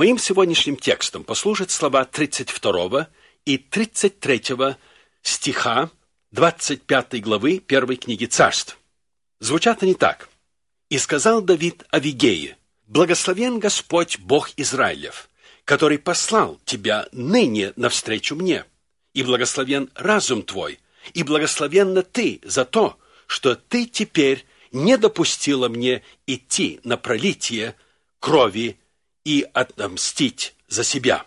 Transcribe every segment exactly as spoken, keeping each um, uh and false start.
Моим сегодняшним текстом послужат слова тридцать второго и тридцать третьего стиха двадцать пятой главы первой книги Царств. Звучат они так. «И сказал Давид Авигее: благословен Господь Бог Израилев, который послал тебя ныне навстречу мне, и благословен разум твой, и благословенна ты за то, что ты теперь не допустила мне идти на пролитие крови и отомстить за себя».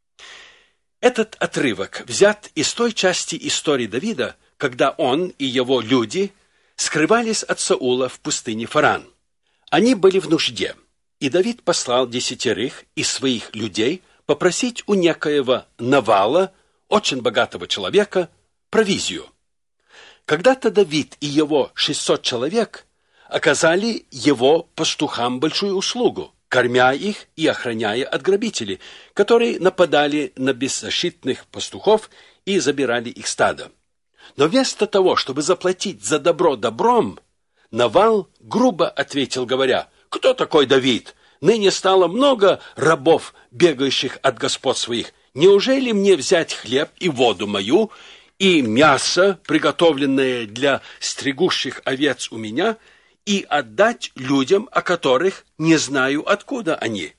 Этот отрывок взят из той части истории Давида, когда он и его люди скрывались от Саула в пустыне Фаран. Они были в нужде, и Давид послал десятерых из своих людей попросить у некоего Навала, очень богатого человека, провизию. Когда-то Давид и его шестьсот человек оказали его пастухам большую услугу, кормя их и охраняя от грабителей, которые нападали на беззащитных пастухов и забирали их стадо. Но вместо того, чтобы заплатить за добро добром, Навал грубо ответил, говоря: «Кто такой Давид? Ныне стало много рабов, бегающих от господ своих. Неужели мне взять хлеб и воду мою, и мясо, приготовленное для стригущих овец у меня, и отдать людям, о которых не знаю, откуда они?»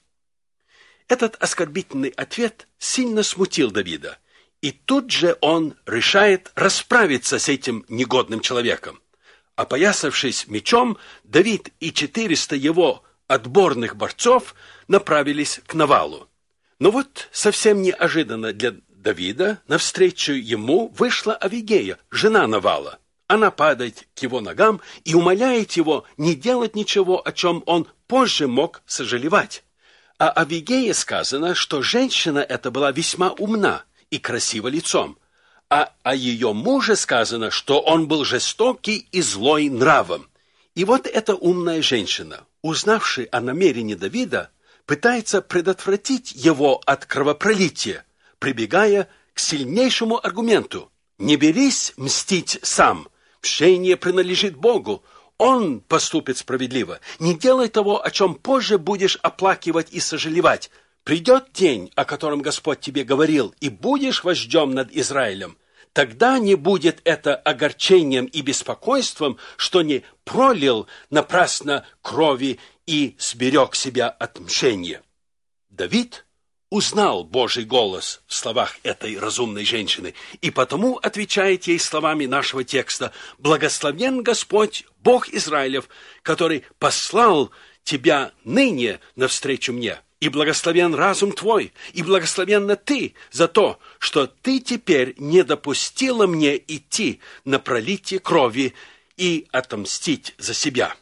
Этот оскорбительный ответ сильно смутил Давида, и тут же он решает расправиться с этим негодным человеком. Опоясавшись мечом, Давид и четыреста его отборных борцов направились к Навалу. Но вот совсем неожиданно для Давида навстречу ему вышла Авигея, жена Навала. Она падает к его ногам и умоляет его не делать ничего, о чем он позже мог сожалевать. О Авигее сказано, что женщина эта была весьма умна и красива лицом, а о ее муже сказано, что он был жестокий и злой нравом. И вот эта умная женщина, узнавшая о намерении Давида, пытается предотвратить его от кровопролития, прибегая к сильнейшему аргументу: «Не берись мстить сам, мщение принадлежит Богу, Он поступит справедливо. Не делай того, о чем позже будешь оплакивать и сожалевать. Придет день, о котором Господь тебе говорил, и будешь вождем над Израилем. Тогда не будет это огорчением и беспокойством, что не пролил напрасно крови и сберег себя от мщения». Давид узнал Божий голос в словах этой разумной женщины, и потому отвечает ей словами нашего текста: «Благословен Господь, Бог Израилев, который послал тебя ныне навстречу мне, и благословен разум твой, и благословенна ты за то, что ты теперь не допустила мне идти на пролитие крови и отомстить за себя».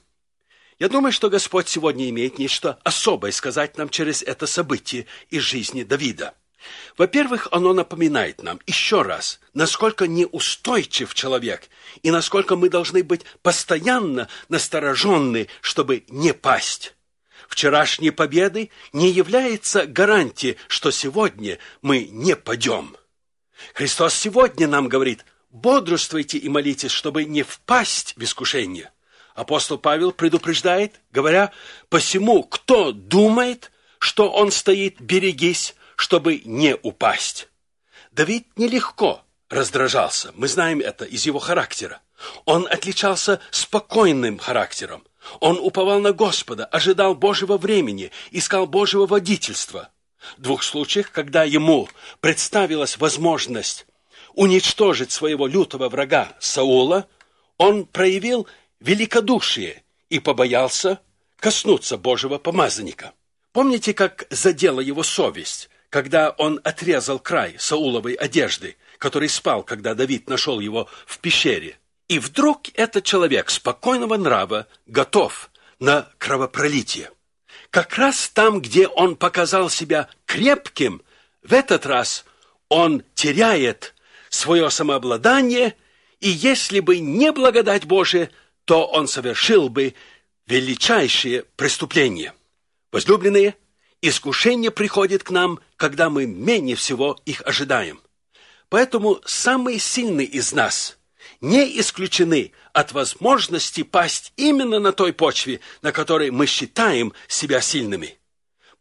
Я думаю, что Господь сегодня имеет нечто особое сказать нам через это событие из жизни Давида. Во-первых, оно напоминает нам еще раз, насколько неустойчив человек и насколько мы должны быть постоянно настороженны, чтобы не пасть. Вчерашней победы не является гарантией, что сегодня мы не падем. Христос сегодня нам говорит: бодрствуйте и молитесь, чтобы не впасть в искушение. Апостол Павел предупреждает, говоря: «Посему, кто думает, что он стоит, берегись, чтобы не упасть». Давид нелегко раздражался, мы знаем это из его характера. Он отличался спокойным характером. Он уповал на Господа, ожидал Божьего времени, искал Божьего водительства. В двух случаях, когда ему представилась возможность уничтожить своего лютого врага Саула, он проявил великодушие и побоялся коснуться Божьего помазанника. Помните, как задела его совесть, когда он отрезал край Сауловой одежды, который спал, когда Давид нашел его в пещере? И вдруг этот человек спокойного нрава готов на кровопролитие. Как раз там, где он показал себя крепким, в этот раз он теряет свое самообладание, и если бы не благодать Божия, то он совершил бы величайшее преступление. Возлюбленные, искушение приходит к нам, когда мы менее всего их ожидаем. Поэтому самые сильные из нас не исключены от возможности пасть именно на той почве, на которой мы считаем себя сильными.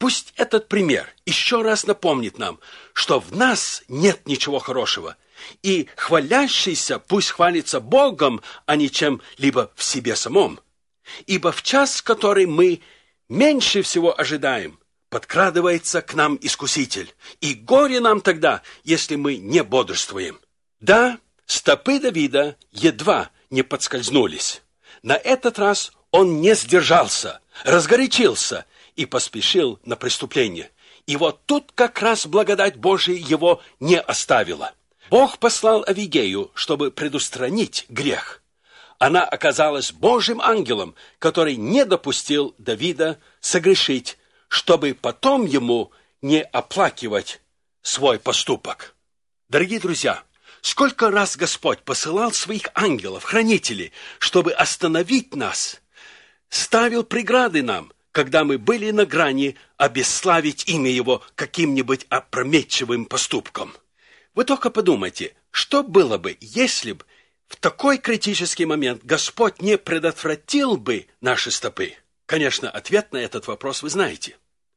Пусть этот пример еще раз напомнит нам, что в нас нет ничего хорошего, и хвалящийся пусть хвалится Богом, а не чем-либо в себе самом. Ибо в час, который мы меньше всего ожидаем, подкрадывается к нам искуситель, и горе нам тогда, если мы не бодрствуем. Да, стопы Давида едва не подскользнулись. На этот раз он не сдержался, разгорячился и поспешил на преступление. И вот тут как раз благодать Божия его не оставила. Бог послал Авигею, чтобы предустранить грех. Она оказалась Божьим ангелом, который не допустил Давида согрешить, чтобы потом ему не оплакивать свой поступок. Дорогие друзья, сколько раз Господь посылал своих ангелов, хранителей, чтобы остановить нас, ставил преграды нам, когда мы были на грани обесславить имя Его каким-нибудь опрометчивым поступком. Вы только подумайте, что было бы, если бы в такой критический момент Господь не предотвратил бы наши стопы? Конечно, ответ на этот вопрос вы знаете.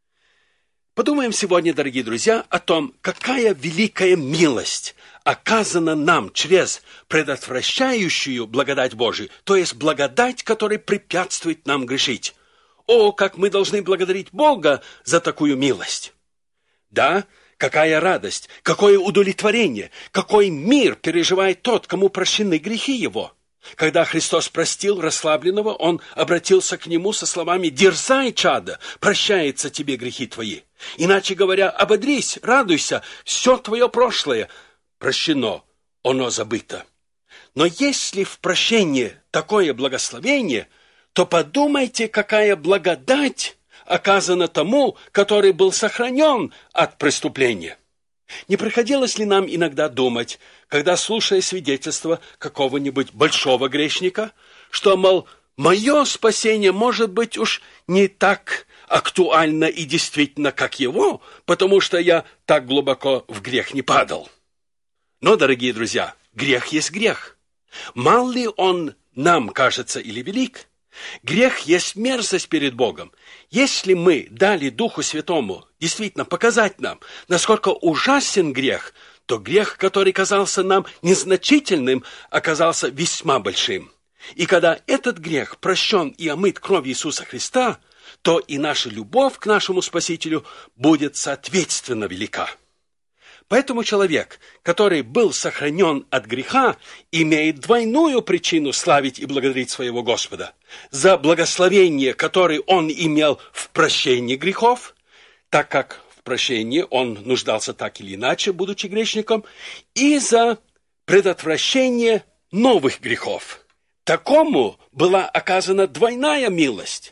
Подумаем сегодня, дорогие друзья, о том, какая великая милость оказана нам через предотвращающую благодать Божию, то есть благодать, которая препятствует нам грешить. О, как мы должны благодарить Бога за такую милость! Да, какая радость, какое удовлетворение, какой мир переживает тот, кому прощены грехи его. Когда Христос простил расслабленного, Он обратился к нему со словами: «Дерзай, чадо, прощаются тебе грехи твои». Иначе говоря, ободрись, радуйся, все твое прошлое прощено, оно забыто. Но если в прощении такое благословение, то подумайте, какая благодать оказана тому, который был сохранен от преступления. Не приходилось ли нам иногда думать, когда, слушая свидетельство какого-нибудь большого грешника, что, мол, мое спасение может быть уж не так актуально и действительно, как его, потому что я так глубоко в грех не падал? Но, дорогие друзья, грех есть грех. Мал ли он нам кажется или велик? Грех есть мерзость перед Богом. Если мы дали Духу Святому действительно показать нам, насколько ужасен грех, то грех, который казался нам незначительным, оказался весьма большим. И когда этот грех прощен и омыт кровью Иисуса Христа, то и наша любовь к нашему Спасителю будет соответственно велика. Поэтому человек, который был сохранен от греха, имеет двойную причину славить и благодарить своего Господа: за благословение, которое он имел в прощении грехов, так как в прощении он нуждался так или иначе, будучи грешником, и за предотвращение новых грехов. Такому была оказана двойная милость.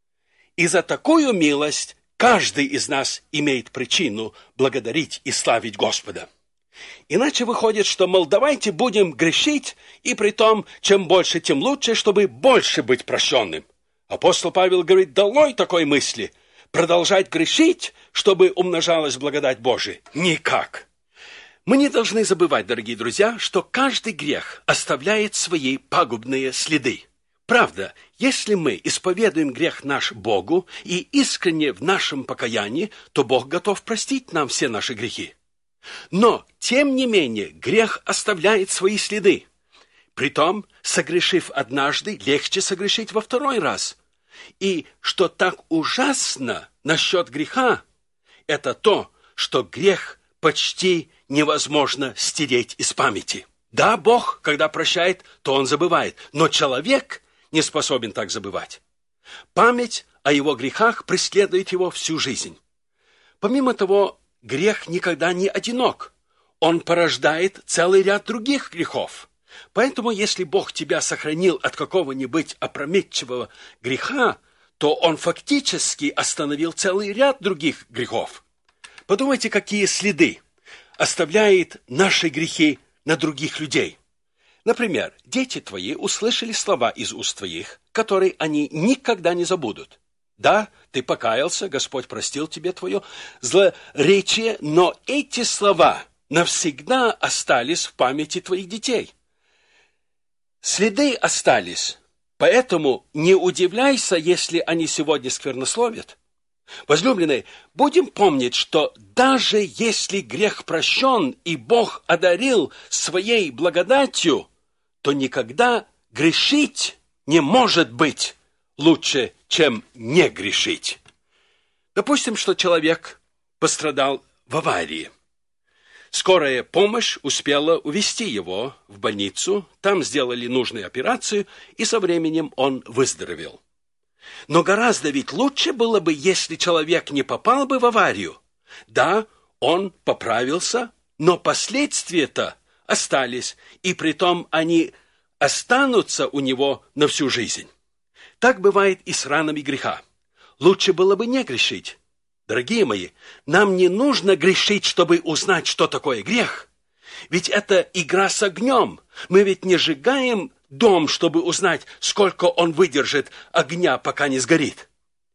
И за такую милость каждый из нас имеет причину благодарить и славить Господа. Иначе выходит, что, мол, давайте будем грешить, и при том, чем больше, тем лучше, чтобы больше быть прощенным. Апостол Павел говорит: долой такой мысли, продолжать грешить, чтобы умножалась благодать Божия. Никак. Мы не должны забывать, дорогие друзья, что каждый грех оставляет свои пагубные следы. Правда, если мы исповедуем грех наш Богу и искренне в нашем покаянии, то Бог готов простить нам все наши грехи. Но, тем не менее, грех оставляет свои следы. Притом, согрешив однажды, легче согрешить во второй раз. И что так ужасно насчет греха, это то, что грех почти невозможно стереть из памяти. Да, Бог, когда прощает, то Он забывает, но человек не способен так забывать. Память о его грехах преследует его всю жизнь. Помимо того, грех никогда не одинок. Он порождает целый ряд других грехов. Поэтому, если Бог тебя сохранил от какого-нибудь опрометчивого греха, то Он фактически остановил целый ряд других грехов. Подумайте, какие следы оставляют наши грехи на других людей. Например, дети твои услышали слова из уст твоих, которые они никогда не забудут. Да, ты покаялся, Господь простил тебе твое злоречие, но эти слова навсегда остались в памяти твоих детей. Следы остались, поэтому не удивляйся, если они сегодня сквернословят. Возлюбленные, будем помнить, что даже если грех прощен и Бог одарил своей благодатью, то никогда грешить не может быть лучше, чем не грешить. Допустим, что человек пострадал в аварии. Скорая помощь успела увезти его в больницу, там сделали нужную операцию, и со временем он выздоровел. Но гораздо ведь лучше было бы, если человек не попал бы в аварию. Да, он поправился, но последствия-то остались, и притом они останутся у него на всю жизнь. Так бывает и с ранами греха. Лучше было бы не грешить. Дорогие мои, нам не нужно грешить, чтобы узнать, что такое грех. Ведь это игра с огнем. Мы ведь не сжигаем дом, чтобы узнать, сколько он выдержит огня, пока не сгорит.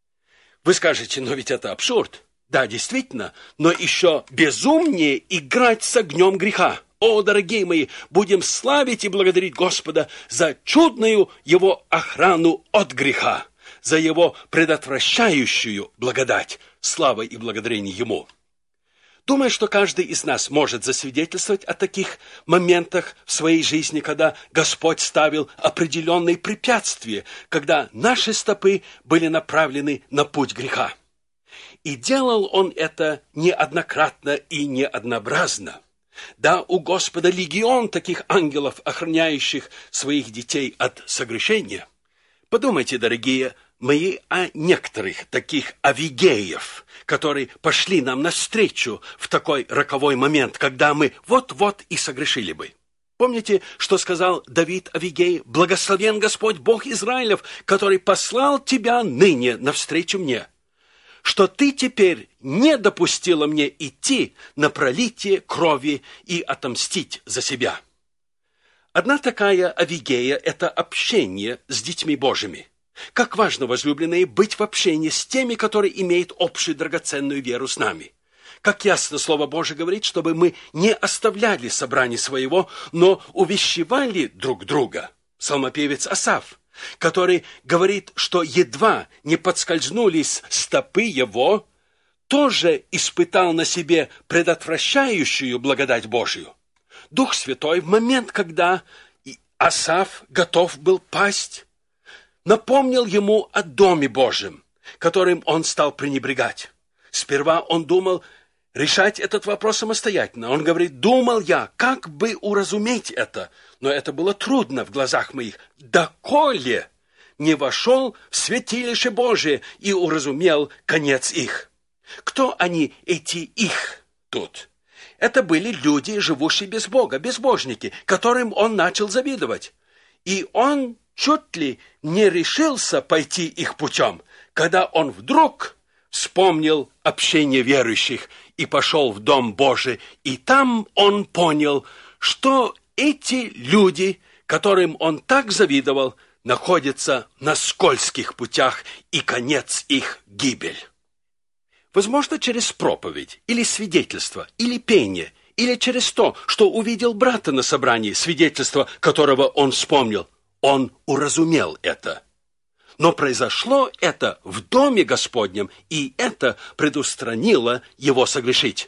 Вы скажете, но ведь это абсурд. Да, действительно, но еще безумнее играть с огнем греха. О, дорогие мои, будем славить и благодарить Господа за чудную Его охрану от греха, за Его предотвращающую благодать. Слава и благодарение Ему. Думаю, что каждый из нас может засвидетельствовать о таких моментах в своей жизни, когда Господь ставил определенные препятствия, когда наши стопы были направлены на путь греха. И делал Он это неоднократно и неоднообразно. Да, у Господа легион таких ангелов, охраняющих своих детей от согрешения. Подумайте, дорогие мои, о некоторых таких Авигеев, которые пошли нам навстречу в такой роковой момент, когда мы вот-вот и согрешили бы. Помните, что сказал Давид Авигей? «Благословен Господь Бог Израилев, который послал тебя ныне навстречу мне, что ты теперь не допустила мне идти на пролитие крови и отомстить за себя». Одна такая Авигея – это общение с детьми Божьими. Как важно, возлюбленные, быть в общении с теми, которые имеют общую драгоценную веру с нами. Как ясно Слово Божие говорит, чтобы мы не оставляли собрание своего, но увещевали друг друга. Псалмопевец Асаф, который говорит, что едва не подскользнулись стопы его, тоже испытал на себе предотвращающую благодать Божию. Дух Святой в момент, когда Асаф готов был пасть, напомнил ему о Доме Божьем, которым он стал пренебрегать. Сперва он думал решать этот вопрос самостоятельно. Он говорит, думал я, как бы уразуметь это, но это было трудно в глазах моих. Доколе не вошел в святилище Божие и уразумел конец их. Кто они, эти их тут? Это были люди, живущие без Бога, безбожники, которым он начал завидовать. И он чуть ли не решился пойти их путем, когда он вдруг вспомнил общение верующих и пошел в Дом Божий, и там он понял, что эти люди, которым он так завидовал, находятся на скользких путях, и конец их – гибель. Возможно, через проповедь, или свидетельство, или пение, или через то, что увидел брата на собрании, свидетельство которого он вспомнил, он уразумел это. Но произошло это в Доме Господнем, и это предустранило его согрешить.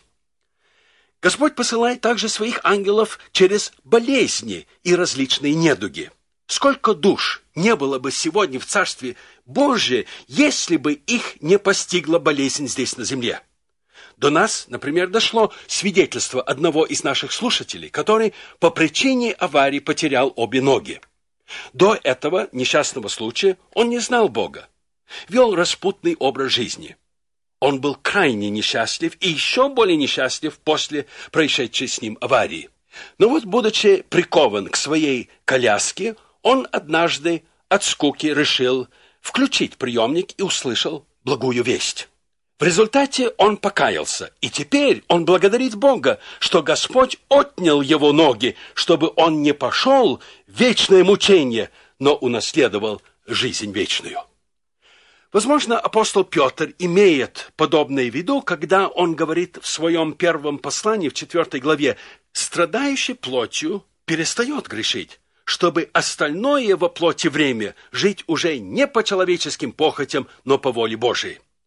Господь посылает также своих ангелов через болезни и различные недуги. Сколько душ не было бы сегодня в Царстве Божие, если бы их не постигла болезнь здесь на земле. До нас, например, дошло свидетельство одного из наших слушателей, который по причине аварии потерял обе ноги. До этого несчастного случая он не знал Бога, вел распутный образ жизни. Он был крайне несчастлив и еще более несчастлив после происшедшей с ним аварии. Но вот, будучи прикован к своей коляске, он однажды от скуки решил включить приемник и услышал благую весть. В результате он покаялся, и теперь он благодарит Бога, что Господь отнял его ноги, чтобы он не пошел в вечное мучение, но унаследовал жизнь вечную. Возможно, апостол Петр имеет подобное в виду, когда он говорит в своем первом послании, в четвертой главе, «Страдающий плотью перестает грешить, чтобы остальное во плоти время жить уже не по человеческим похотям, но по воле Божией».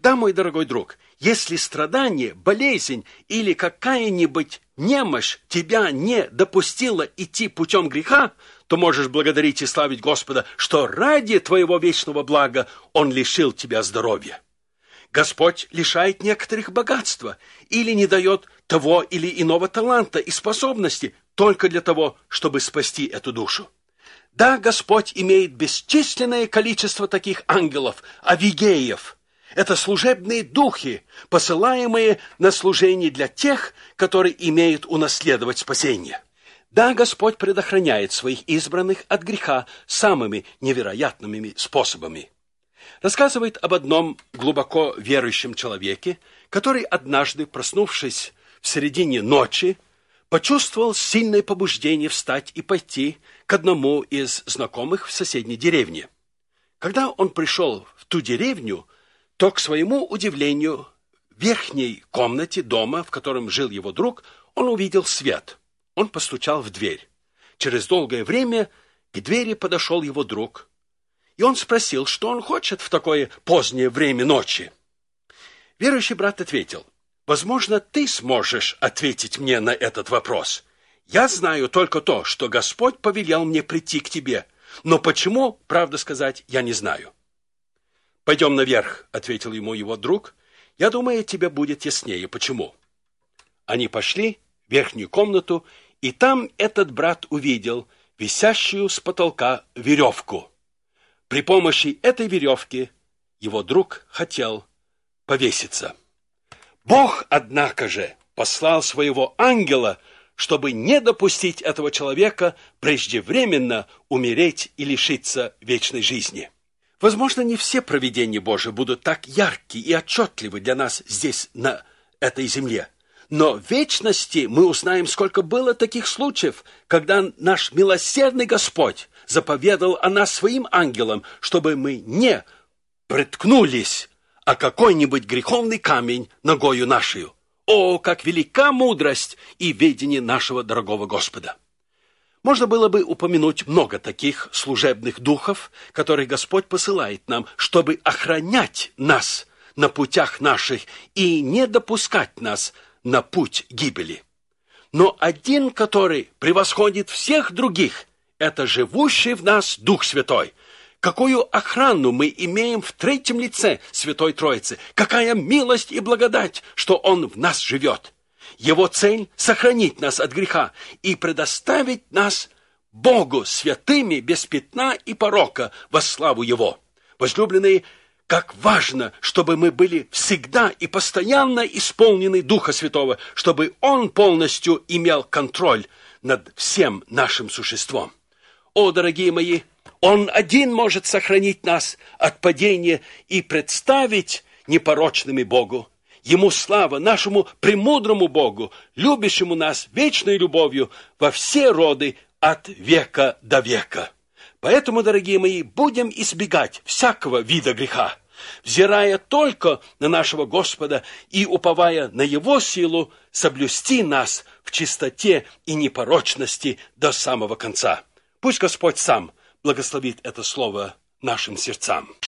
Да, мой дорогой друг, если страдание, болезнь или какая-нибудь немощь тебя не допустила идти путем греха, то можешь благодарить и славить Господа, что ради твоего вечного блага Он лишил тебя здоровья. Господь лишает некоторых богатства или не дает того или иного таланта и способности только для того, чтобы спасти эту душу. Да, Господь имеет бесчисленное количество таких ангелов, авигеев. Это служебные духи, посылаемые на служение для тех, которые имеют унаследовать спасение. Да, Господь предохраняет своих избранных от греха самыми невероятными способами. Рассказывает об одном глубоко верующем человеке, который однажды, проснувшись в середине ночи, почувствовал сильное побуждение встать и пойти к одному из знакомых в соседней деревне. Когда он пришел в ту деревню, то, к своему удивлению, в верхней комнате дома, в котором жил его друг, он увидел свет. Он постучал в дверь. Через долгое время к двери подошел его друг, и он спросил, что он хочет в такое позднее время ночи. Верующий брат ответил: «Возможно, ты сможешь ответить мне на этот вопрос. Я знаю только то, что Господь повелел мне прийти к тебе, но почему, правду сказать, я не знаю». «Пойдем наверх», — ответил ему его друг. «Я думаю, тебе будет яснее, почему». Они пошли в верхнюю комнату, и там этот брат увидел висящую с потолка веревку. При помощи этой веревки его друг хотел повеситься. Бог, однако же, послал своего ангела, чтобы не допустить этого человека преждевременно умереть и лишиться вечной жизни. Возможно, не все провидения Божии будут так ярки и отчетливы для нас здесь, на этой земле. Но в вечности мы узнаем, сколько было таких случаев, когда наш милосердный Господь заповедал о нас своим ангелам, чтобы мы не приткнулись о какой-нибудь греховный камень ногою нашею. О, как велика мудрость и ведение нашего дорогого Господа! Можно было бы упомянуть много таких служебных духов, которые Господь посылает нам, чтобы охранять нас на путях наших и не допускать нас на путь гибели. Но один, который превосходит всех других, это живущий в нас Дух Святой. Какую охрану мы имеем в третьем лице Святой Троицы! Какая милость и благодать, что Он в нас живет! Его цель – сохранить нас от греха и предоставить нас Богу святыми, без пятна и порока, во славу Его. Возлюбленные, как важно, чтобы мы были всегда и постоянно исполнены Духа Святого, чтобы Он полностью имел контроль над всем нашим существом. О, дорогие мои, Он один может сохранить нас от падения и представить непорочными Богу. Ему слава, нашему премудрому Богу, любящему нас вечной любовью во все роды от века до века. Поэтому, дорогие мои, будем избегать всякого вида греха, взирая только на нашего Господа и уповая на Его силу соблюсти нас в чистоте и непорочности до самого конца. Пусть Господь сам благословит это слово нашим сердцам.